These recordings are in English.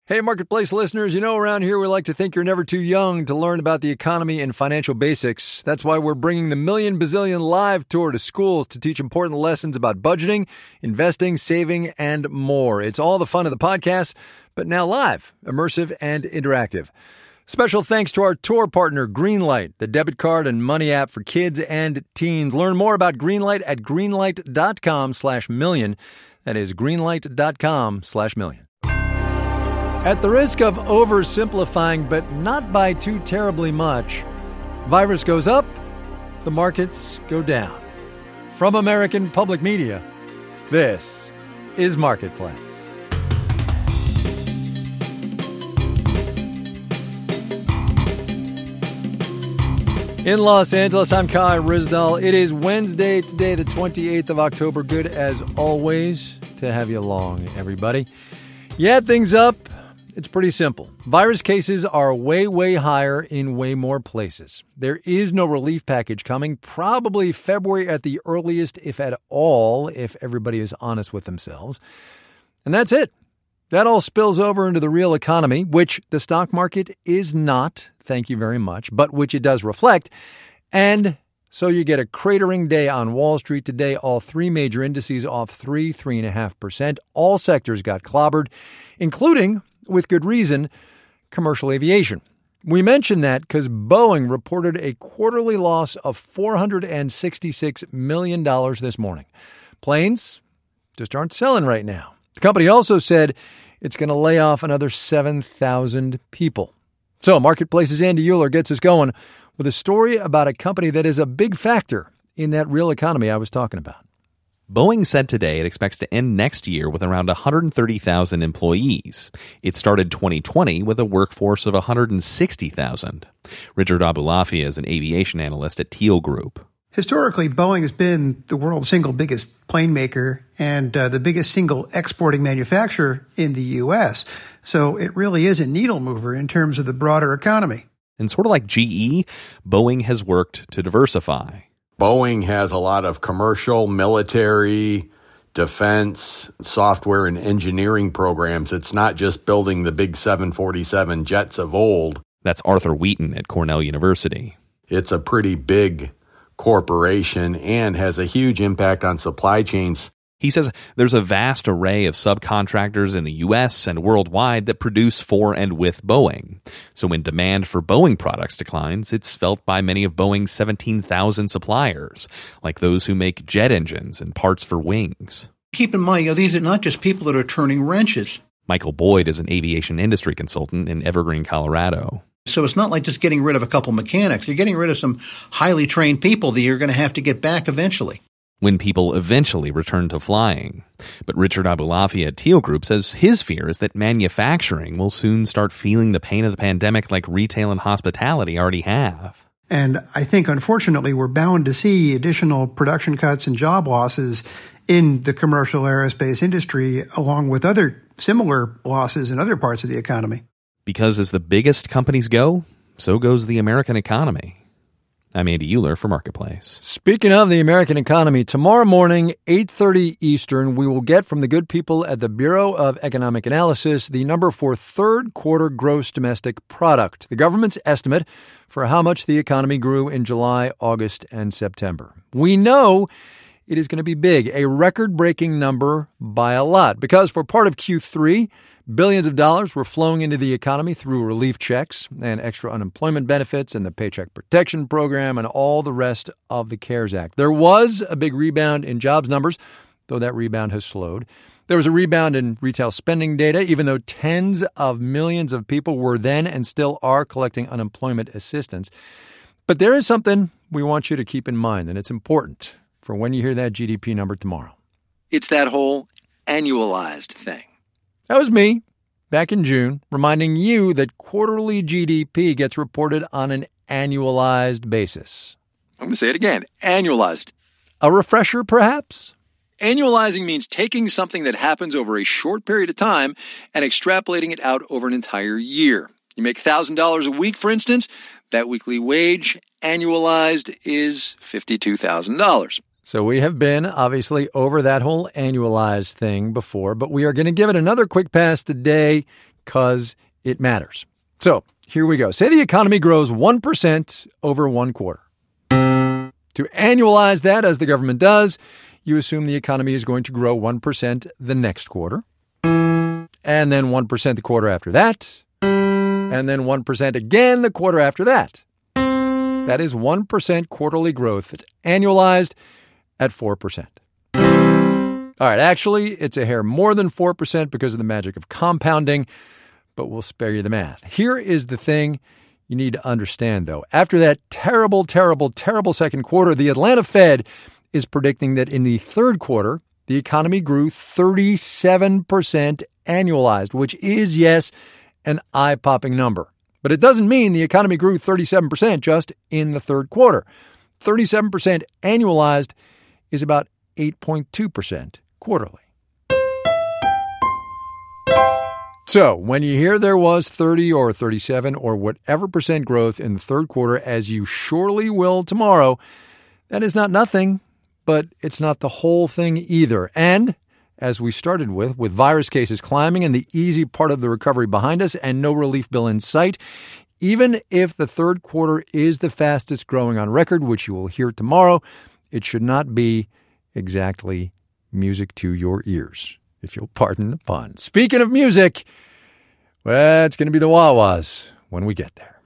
Hey, Marketplace listeners, around here we like to think you're never too young to learn about the economy and financial basics. That's why we're bringing the Million Bazillion Live Tour to schools to teach important lessons about budgeting, investing, saving, and more. It's all the fun of the podcast, but now live, immersive, and interactive. Special thanks to our tour partner, Greenlight, the debit card and money app for kids and teens. Learn more about Greenlight at greenlight.com/million. That is greenlight.com/million. At the risk of oversimplifying, but not by too terribly much, virus goes up, the markets go down. From American Public Media, this is Marketplace. In Los Angeles, I'm Kai Ryssdal. It is Wednesday today, the 28th of October. Good as always to have you along, everybody. You add things up. It's pretty simple. Virus cases are way, way higher in way more places. There is no relief package coming, probably February at the earliest, if at all, if everybody is honest with themselves. And that's it. That all spills over into the real economy, which the stock market is not, thank you very much, but which it does reflect. And so you get a cratering day on Wall Street today. All three major indices off 3.5%. All sectors got clobbered, including, with good reason, commercial aviation. We mentioned that because Boeing reported a quarterly loss of $466 million this morning. Planes just aren't selling right now. The company also said it's going to lay off another 7,000 people. So Marketplace's Andy Euler gets us going with a story about a company that is a big factor in that real economy I was talking about. Boeing said today it expects to end next year with around 130,000 employees. It started 2020 with a workforce of 160,000. Richard Abulafia is an aviation analyst at Teal Group. Historically, Boeing has been the world's single biggest plane maker and the biggest single exporting manufacturer in the U.S. So it really is a needle mover in terms of the broader economy. And sort of like GE, Boeing has worked to diversify. Boeing has a lot of commercial, military, defense, software, and engineering programs. It's not just building the big 747 jets of old. That's Arthur Wheaton at Cornell University. It's a pretty big corporation and has a huge impact on supply chains. He says there's a vast array of subcontractors in the U.S. and worldwide that produce for and with Boeing. So when demand for Boeing products declines, it's felt by many of Boeing's 17,000 suppliers, like those who make jet engines and parts for wings. Keep in mind, these are not just people that are turning wrenches. Michael Boyd is an aviation industry consultant in Evergreen, Colorado. So it's not like just getting rid of a couple mechanics. You're getting rid of some highly trained people that you're going to have to get back eventually. When people eventually return to flying. But Richard Abulafia at Teal Group says his fear is that manufacturing will soon start feeling the pain of the pandemic like retail and hospitality already have. And I think, unfortunately, we're bound to see additional production cuts and job losses in the commercial aerospace industry, along with other similar losses in other parts of the economy. Because as the biggest companies go, so goes the American economy. I'm Andy Euler for Marketplace. Speaking of the American economy, tomorrow morning, 8:30 Eastern, we will get from the good people at the Bureau of Economic Analysis the number for third quarter gross domestic product, the government's estimate for how much the economy grew in July, August, and September. We know it is going to be big, a record-breaking number by a lot, because for part of Q3, billions of dollars were flowing into the economy through relief checks and extra unemployment benefits and the Paycheck Protection Program and all the rest of the CARES Act. There was a big rebound in jobs numbers, though that rebound has slowed. There was a rebound in retail spending data, even though tens of millions of people were then and still are collecting unemployment assistance. But there is something we want you to keep in mind, and it's important for when you hear that GDP number tomorrow. It's that whole annualized thing. That was me back in June, reminding you that quarterly GDP gets reported on an annualized basis. I'm going to say it again, annualized. A refresher, perhaps? Annualizing means taking something that happens over a short period of time and extrapolating it out over an entire year. You make $1,000 a week, for instance, that weekly wage annualized is $52,000. So we have been, obviously, over that whole annualized thing before, but we are going to give it another quick pass today because it matters. So here we go. Say the economy grows 1% over one quarter. To annualize that, as the government does, you assume the economy is going to grow 1% the next quarter, and then 1% the quarter after that, and then 1% again the quarter after that. That is 1% quarterly growth annualized at 4%. All right, actually, it's a hair more than 4% because of the magic of compounding, but we'll spare you the math. Here is the thing you need to understand, though. After that terrible, terrible, terrible second quarter, the Atlanta Fed is predicting that in the third quarter, the economy grew 37% annualized, which is, yes, an eye-popping number. But it doesn't mean the economy grew 37% just in the third quarter. 37% annualized is about 8.2% quarterly. So when you hear there was 30 or 37 or whatever percent growth in the third quarter, as you surely will tomorrow, that is not nothing, but it's not the whole thing either. And as we started with virus cases climbing and the easy part of the recovery behind us and no relief bill in sight, even if the third quarter is the fastest growing on record, which you will hear tomorrow, it should not be exactly music to your ears, if you'll pardon the pun. Speaking of music, well, it's going to be the wah-wahs when we get there.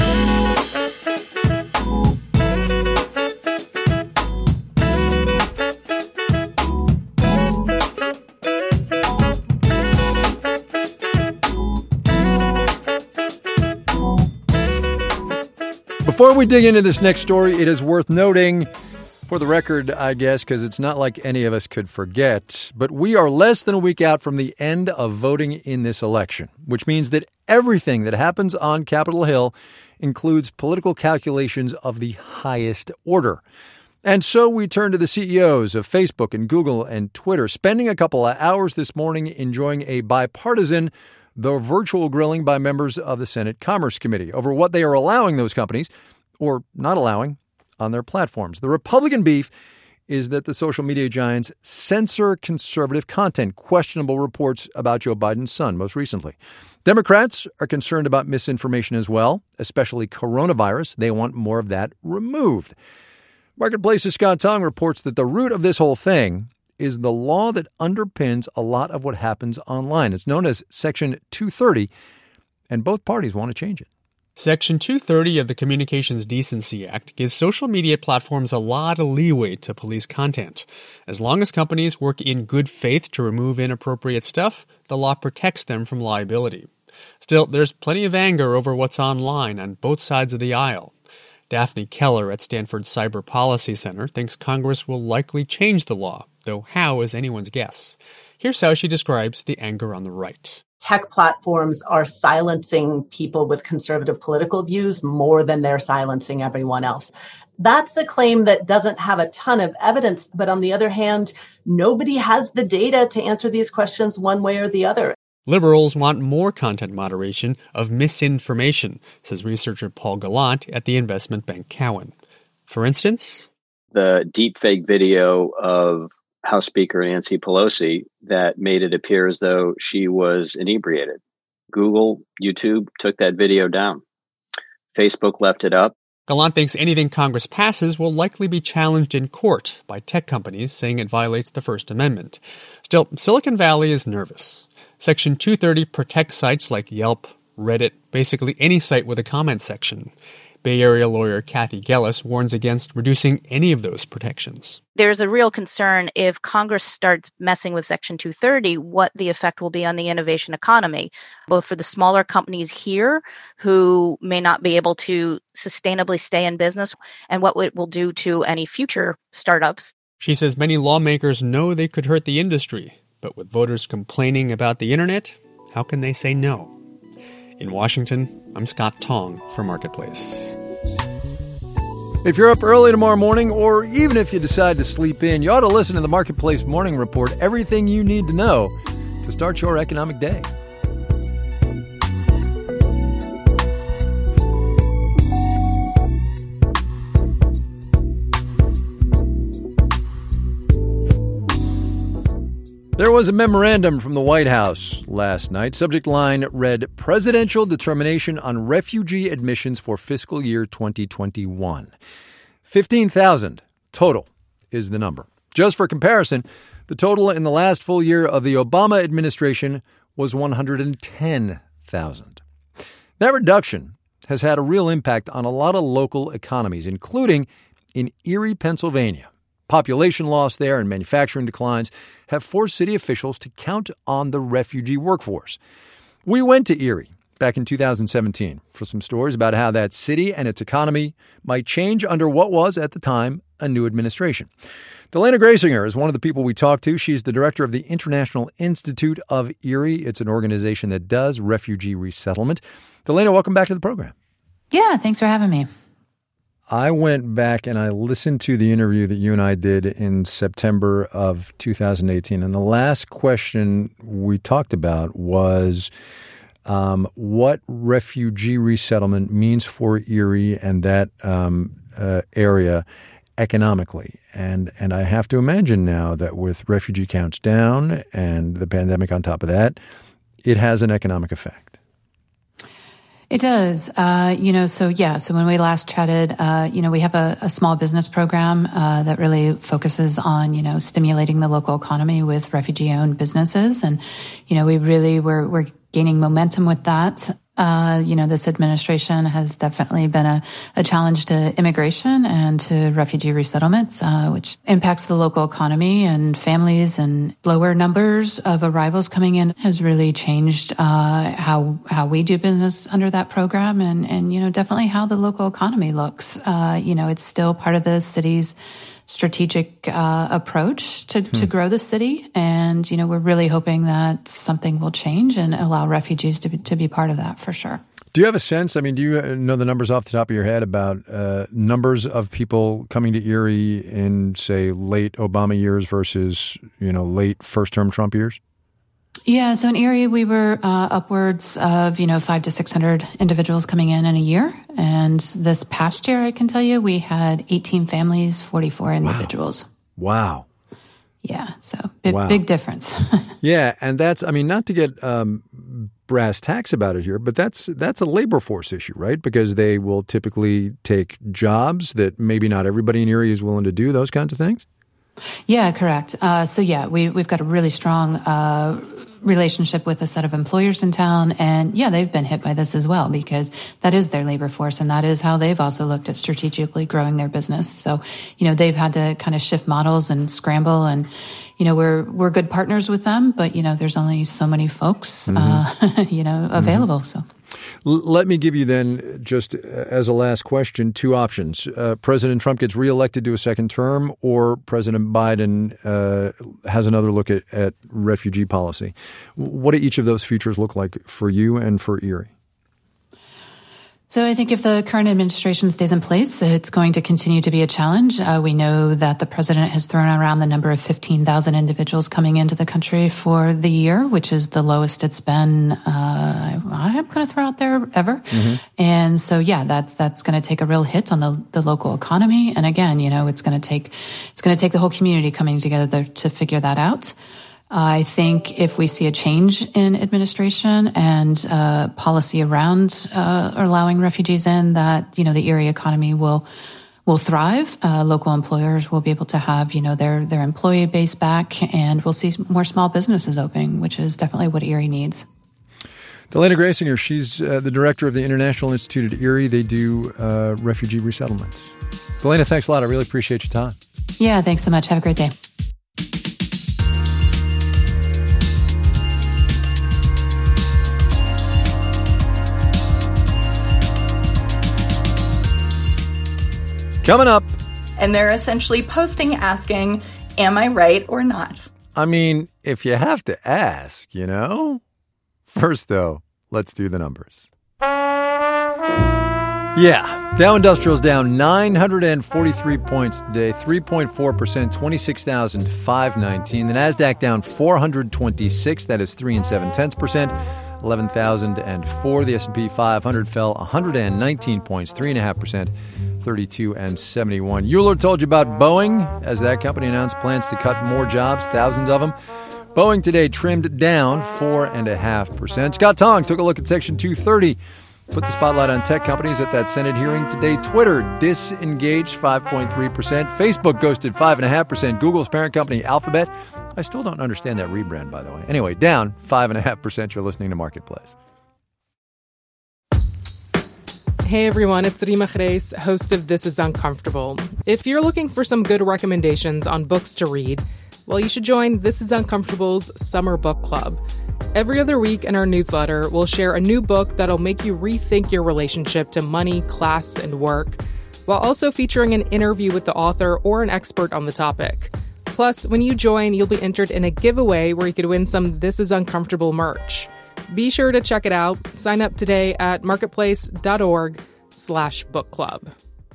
Before we dig into this next story, it is worth noting, for the record, I guess, because it's not like any of us could forget, but we are less than a week out from the end of voting in this election, which means that everything that happens on Capitol Hill includes political calculations of the highest order. And so we turn to the CEOs of Facebook and Google and Twitter, spending a couple of hours this morning enjoying a bipartisan, though virtual grilling by members of the Senate Commerce Committee over what they are allowing those companies, or not allowing, on their platforms. The Republican beef is that the social media giants censor conservative content, questionable reports about Joe Biden's son most recently. Democrats are concerned about misinformation as well, especially coronavirus. They want more of that removed. Marketplace's Scott Tong reports that the root of this whole thing is the law that underpins a lot of what happens online. It's known as Section 230, and both parties want to change it. Section 230 of the Communications Decency Act gives social media platforms a lot of leeway to police content. As long as companies work in good faith to remove inappropriate stuff, the law protects them from liability. Still, there's plenty of anger over what's online on both sides of the aisle. Daphne Keller at Stanford's Cyber Policy Center thinks Congress will likely change the law, though how is anyone's guess. Here's how she describes the anger on the right. Tech platforms are silencing people with conservative political views more than they're silencing everyone else. That's a claim that doesn't have a ton of evidence, but on the other hand, nobody has the data to answer these questions one way or the other. Liberals want more content moderation of misinformation, says researcher Paul Gallant at the investment bank Cowen. For instance, the deepfake video of House Speaker Nancy Pelosi that made it appear as though she was inebriated. Google, YouTube took that video down. Facebook left it up. Gallant thinks anything Congress passes will likely be challenged in court by tech companies, saying it violates the First Amendment. Still, Silicon Valley is nervous. Section 230 protects sites like Yelp, Reddit, basically any site with a comment section. Bay Area lawyer Kathy Gellis warns against reducing any of those protections. There's a real concern if Congress starts messing with Section 230, what the effect will be on the innovation economy, both for the smaller companies here who may not be able to sustainably stay in business, and what it will do to any future startups. She says many lawmakers know they could hurt the industry, but with voters complaining about the internet, how can they say no? In Washington, I'm Scott Tong for Marketplace. If you're up early tomorrow morning, or even if you decide to sleep in, you ought to listen to the Marketplace Morning Report, everything you need to know to start your economic day. There was a memorandum from the White House last night. Subject line read, Presidential Determination on Refugee Admissions for Fiscal Year 2021. 15,000 total is the number. Just for comparison, the total in the last full year of the Obama administration was 110,000. That reduction has had a real impact on a lot of local economies, including in Erie, Pennsylvania. Population loss there and manufacturing declines have forced city officials to count on the refugee workforce. We went to Erie back in 2017 for some stories about how that city and its economy might change under what was, at the time, a new administration. Delana Graysinger is one of the people we talked to. She's the director of the International Institute of Erie. It's an organization that does refugee resettlement. Delana, welcome back to the program. Yeah, thanks for having me. I went back and I listened to the interview that you and I did in September of 2018. And the last question we talked about was what refugee resettlement means for Erie and that area economically. And I have to imagine now that with refugee counts down and the pandemic on top of that, it has an economic effect. It does. So when we last chatted, we have a small business program that really focuses on, stimulating the local economy with refugee-owned businesses. And, we're gaining momentum with that. This administration has definitely been a challenge to immigration and to refugee resettlements, which impacts the local economy and families, and lower numbers of arrivals coming in has really changed how we do business under that program, and definitely how the local economy looks. It's still part of the city's strategic approach to grow the city. And, we're really hoping that something will change and allow refugees to be part of that for sure. Do you have a sense, do you know the numbers off the top of your head about numbers of people coming to Erie in, say, late Obama years versus, late first-term Trump years? Yeah, so in Erie, we were upwards of, 500 to 600 individuals coming in a year. And this past year, I can tell you, we had 18 families, 44 individuals. Wow. Yeah, so big difference. Yeah, and that's, not to get brass tacks about it here, but that's a labor force issue, right? Because they will typically take jobs that maybe not everybody in Erie is willing to do, those kinds of things? Yeah, correct. We've got a really strong relationship with a set of employers in town. And they've been hit by this as well, because that is their labor force. And that is how they've also looked at strategically growing their business. So, they've had to kind of shift models and scramble. And, we're good partners with them, but, there's only so many folks, available. So. Let me give you then, just as a last question, two options. President Trump gets reelected to a second term, or President Biden has another look at refugee policy. What do each of those futures look like for you and for Erie? So I think if the current administration stays in place, it's going to continue to be a challenge. We know that the president has thrown around the number of 15,000 individuals coming into the country for the year, which is the lowest it's been, I'm going to throw out there ever. Mm-hmm. And so, that's going to take a real hit on the local economy. And again, it's going to take the whole community coming together to figure that out. I think if we see a change in administration and policy around allowing refugees in, that the Erie economy will thrive. Local employers will be able to have their employee base back, and we'll see more small businesses opening, which is definitely what Erie needs. Delana Graysinger, she's the director of the International Institute at Erie. They do refugee resettlements. Delana, thanks a lot. I really appreciate your time. Yeah, thanks so much. Have a great day. Coming up. And they're essentially posting asking, am I right or not? If you have to ask, First, though, let's do the numbers. Yeah, Dow Industrial's down 943 points today, 3.4%, 26,519. The NASDAQ down 426, that is 3 7/10%, 11,004. The S&P 500 fell 119 points, 3.5%. 32 71. Euler told you about Boeing as that company announced plans to cut more jobs, thousands of them. Boeing today trimmed down 4.5%. Scott Tong took a look at Section 230. Put the spotlight on tech companies at that Senate hearing today. Twitter disengaged 5.3%. Facebook ghosted 5.5%. Google's parent company, Alphabet. I still don't understand that rebrand, by the way. Anyway, down 5.5%. You're listening to Marketplace. Hey everyone, it's Rima Reis, host of This Is Uncomfortable. If you're looking for some good recommendations on books to read, well, you should join This Is Uncomfortable's Summer Book Club. Every other week in our newsletter, we'll share a new book that'll make you rethink your relationship to money, class, and work, while also featuring an interview with the author or an expert on the topic. Plus, when you join, you'll be entered in a giveaway where you could win some This Is Uncomfortable merch. Be sure to check it out. Sign up today at marketplace.org/book club.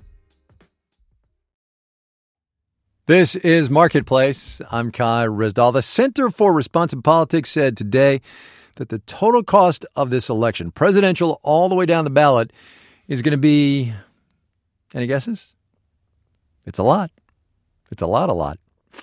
This is Marketplace. I'm Kai Rizdal. The Center for Responsive Politics said today that the total cost of this election, presidential all the way down the ballot, is going to be, any guesses? It's a lot. It's a lot.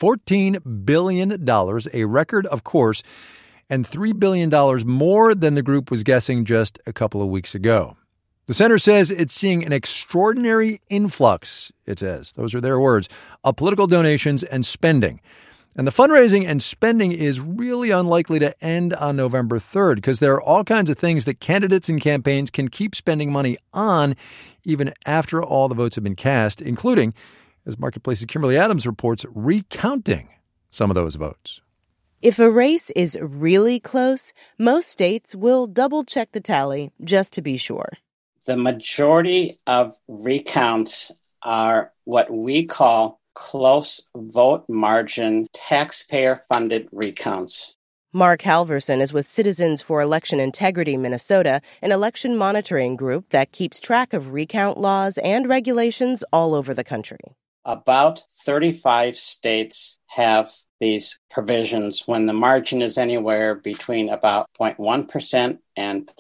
$14 billion, a record, of course, and $3 billion more than the group was guessing just a couple of weeks ago. The center says it's seeing an extraordinary influx, it says, those are their words, of political donations and spending. And the fundraising and spending is really unlikely to end on November 3rd because there are all kinds of things that candidates and campaigns can keep spending money on even after all the votes have been cast, including, as Marketplace's Kimberly Adams reports, recounting some of those votes. If a race is really close, most states will double-check the tally just to be sure. The majority of recounts are what we call close vote margin taxpayer-funded recounts. Mark Halverson is with Citizens for Election Integrity Minnesota, an election monitoring group that keeps track of recount laws and regulations all over the country. About 35 states have these provisions when the margin is anywhere between about 0.1% and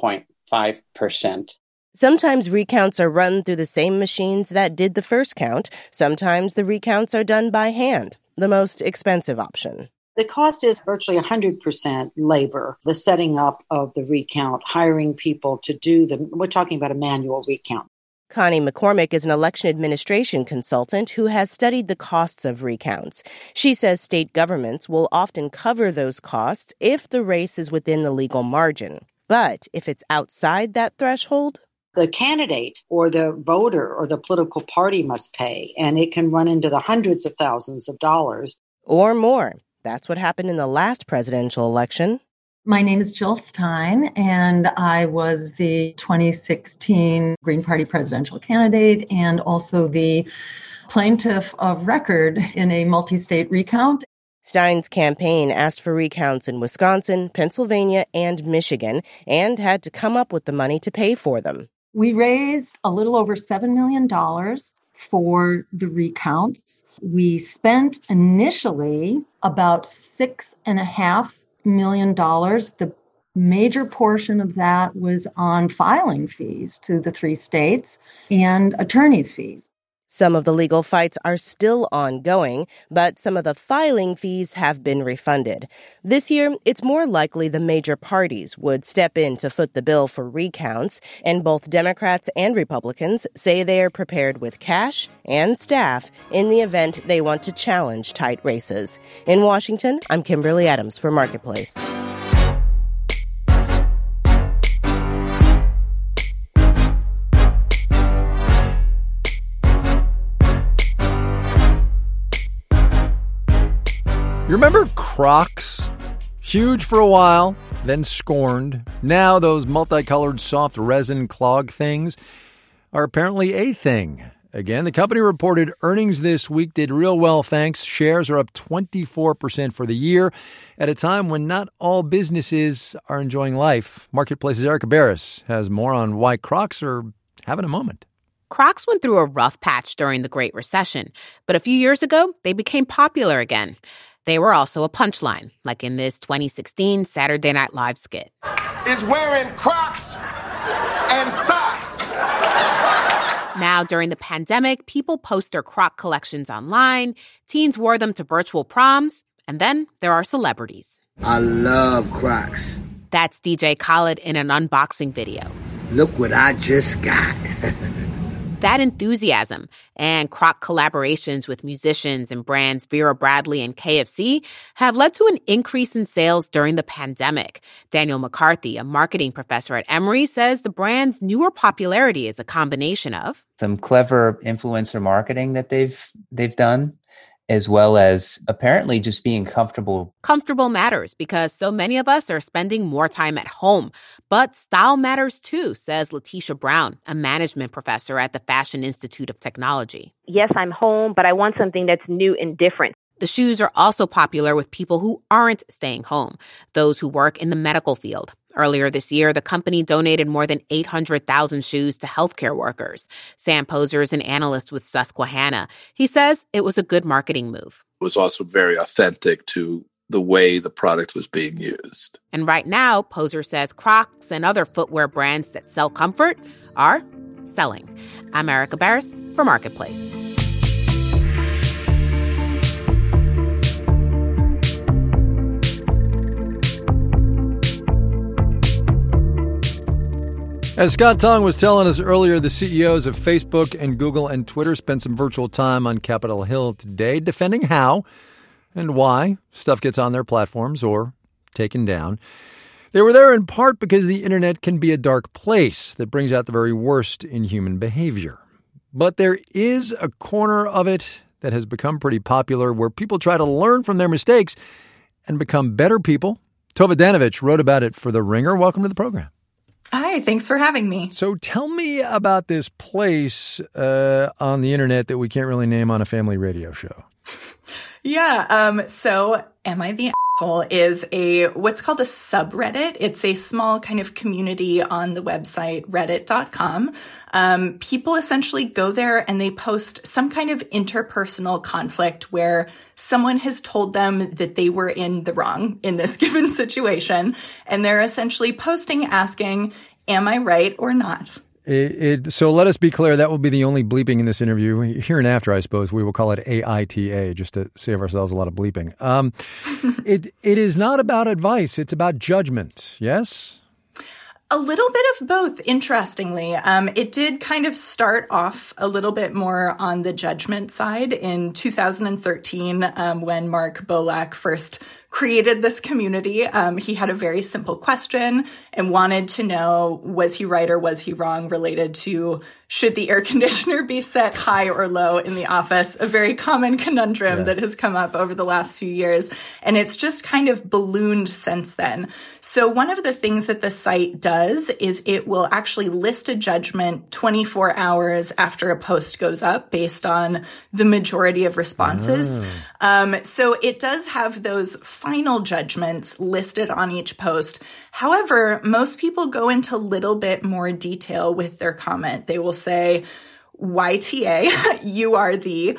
0.5%. Sometimes recounts are run through the same machines that did the first count. Sometimes the recounts are done by hand, the most expensive option. The cost is virtually 100% labor, the setting up of the recount, hiring people to do we're talking about a manual recount. Connie McCormick is an election administration consultant who has studied the costs of recounts. She says state governments will often cover those costs if the race is within the legal margin. But if it's outside that threshold, the candidate or the voter or the political party must pay, and it can run into the hundreds of thousands of dollars. Or more. That's what happened in the last presidential election. My name is Jill Stein, and I was the 2016 Green Party presidential candidate and also the plaintiff of record in a multi-state recount. Stein's campaign asked for recounts in Wisconsin, Pennsylvania, and Michigan, and had to come up with the money to pay for them. We raised a little over $7 million for the recounts. We spent initially about $6.5 million. The major portion of that was on filing fees to the 3 states and attorney's fees. Some of the legal fights are still ongoing, but some of the filing fees have been refunded. This year, it's more likely the major parties would step in to foot the bill for recounts, and both Democrats and Republicans say they are prepared with cash and staff in the event they want to challenge tight races. In Washington, I'm Kimberly Adams for Marketplace. You remember Crocs? Huge for a while, then scorned. Now those multicolored soft resin clog things are apparently a thing. Again, the company reported earnings this week did real well, thanks. Shares are up 24% for the year at a time when not all businesses are enjoying life. Marketplace's Erica Barris has more on why Crocs are having a moment. Crocs went through a rough patch during the Great Recession, but a few years ago, they became popular again. They were also a punchline, like in this 2016 Saturday Night Live skit. Is wearing Crocs and socks. Now, during the pandemic, people post their Croc collections online. Teens wore them to virtual proms, And then there are celebrities. I love Crocs. That's DJ Khaled in an unboxing video. Look what I just got. That enthusiasm and Croc collaborations with musicians and brands Vera Bradley and KFC have led to an increase in sales during the pandemic. Daniel McCarthy, a marketing professor at Emory, says the brand's newer popularity is a combination of some clever influencer marketing that they've done, as well as apparently just being comfortable. Comfortable matters because so many of us are spending more time at home. But style matters too, says Letitia Brown, a management professor at the Fashion Institute of Technology. Yes, I'm home, but I want something that's new and different. The shoes are also popular with people who aren't staying home, those who work in the medical field. Earlier this year, the company donated more than 800,000 shoes to healthcare workers. Sam Poser is an analyst with Susquehanna. He says it was a good marketing move. It was also very authentic to the way the product was being used. And right now, Poser says Crocs and other footwear brands that sell comfort are selling. I'm Erica Barris for Marketplace. As Scott Tong was telling us earlier, the CEOs of Facebook and Google and Twitter spent some virtual time on Capitol Hill today defending how and why stuff gets on their platforms or taken down. They were there in part because the internet can be a dark place that brings out the very worst in human behavior. But there is a corner of it that has become pretty popular where people try to learn from their mistakes and become better people. Tova Danovich wrote about it for The Ringer. Welcome to the program. Hi, thanks for having me. So tell me about this place on the internet that we can't really name on a family radio show. Yeah, so Am I the Asshole is what's called a subreddit. It's a small kind of community on the website reddit.com. People essentially go there and they post some kind of interpersonal conflict where someone has told them that they were in the wrong in this given situation. And they're essentially posting asking, am I right or not? So let us be clear, that will be the only bleeping in this interview. Here and after, I suppose, we will call it AITA, just to save ourselves a lot of bleeping. It is not about advice. It's about judgment, yes? A little bit of both, interestingly. It did kind of start off a little bit more on the judgment side in 2013 when Mark Bolak first created this community. He had a very simple question and wanted to know, was he right or was he wrong related to should the air conditioner be set high or low in the office? A very common conundrum that has come up over the last few years. And it's just kind of ballooned since then. So one of the things that the site does is it will actually list a judgment 24 hours after a post goes up based on the majority of responses. So it does have those final judgments listed on each post. However, most people go into a little bit more detail with their comment. They will say, YTA, you are the,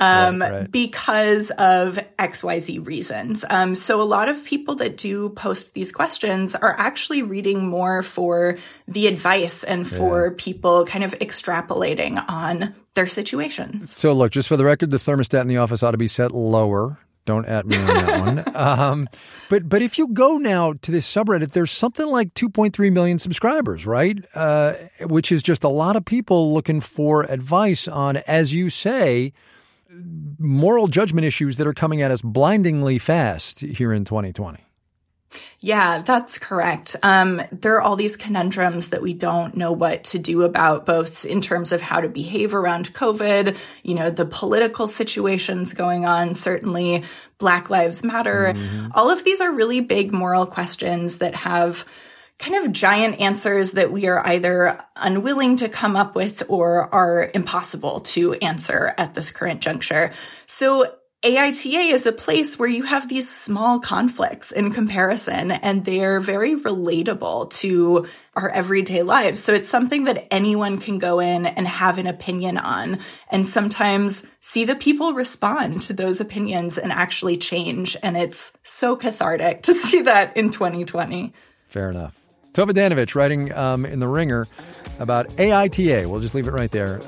because of XYZ reasons. So a lot of people that do post these questions are actually reading more for the advice and for people kind of extrapolating on their situations. So look, just for the record, the thermostat in the office ought to be set lower. Don't at me on that one. But if you go now to this subreddit, there's something like 2.3 million subscribers, right? Which is just a lot of people looking for advice on, as you say, moral judgment issues that are coming at us blindingly fast here in 2020. Yeah, that's correct. There are all these conundrums that we don't know what to do about, both in terms of how to behave around COVID, the political situations going on, certainly Black Lives Matter. All of these are really big moral questions that have kind of giant answers that we are either unwilling to come up with or are impossible to answer at this current juncture. So AITA is a place where you have these small conflicts in comparison, and they're very relatable to our everyday lives. So it's something that anyone can go in and have an opinion on, and sometimes see the people respond to those opinions and actually change. And it's so cathartic to see that in 2020. Fair enough. Tova Danovich writing in The Ringer about AITA. We'll just leave it right there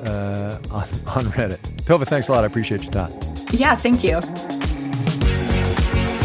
on Reddit. Tova, thanks a lot. I appreciate your time. Yeah, thank you.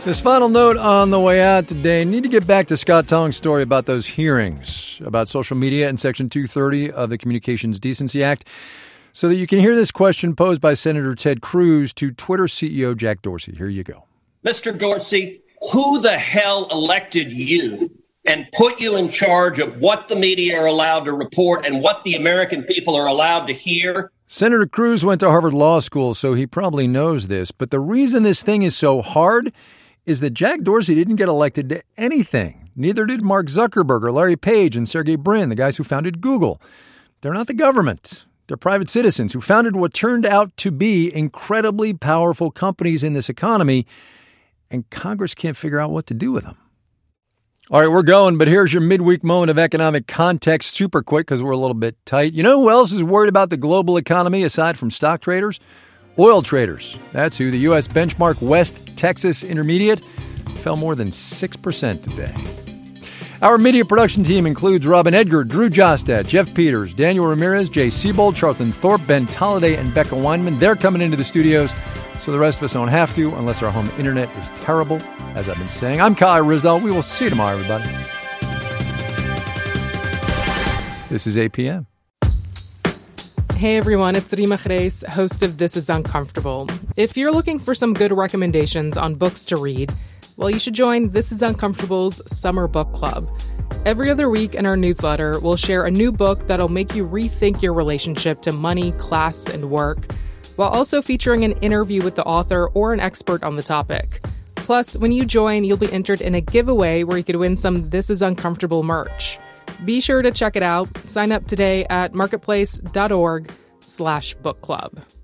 This final note on the way out today, need to get back to Scott Tong's story about those hearings about social media and Section 230 of the Communications Decency Act, so that you can hear this question posed by Senator Ted Cruz to Twitter CEO Jack Dorsey. Here you go. Mr. Dorsey, who the hell elected you and put you in charge of what the media are allowed to report and what the American people are allowed to hear? Senator Cruz went to Harvard Law School, so he probably knows this. But the reason this thing is so hard is that Jack Dorsey didn't get elected to anything. Neither did Mark Zuckerberg or Larry Page and Sergey Brin, the guys who founded Google. They're not the government. They're private citizens who founded what turned out to be incredibly powerful companies in this economy, and Congress can't figure out what to do with them. All right, we're going, but here's your midweek moment of economic context, super quick because we're a little bit tight. You know who else is worried about the global economy aside from stock traders? Oil traders. That's who. The U.S. benchmark West Texas Intermediate fell more than 6% today. Our media production team includes Robin Edgar, Drew Jostad, Jeff Peters, Daniel Ramirez, Jay Siebold, Charlton Thorpe, Ben Tolliday, and Becca Weinman. They're coming into the studios, so the rest of us don't have to unless our home internet is terrible, as I've been saying. I'm Kyle Risdall. We will see you tomorrow, everybody. This is APM. Hey everyone, it's Rima Reis, host of This Is Uncomfortable. If you're looking for some good recommendations on books to read, well, you should join This Is Uncomfortable's Summer Book Club. Every other week in our newsletter, we'll share a new book that'll make you rethink your relationship to money, class, and work, while also featuring an interview with the author or an expert on the topic. Plus, when you join, you'll be entered in a giveaway where you could win some This Is Uncomfortable merch. Be sure to check it out. Sign up today at marketplace.org/book club.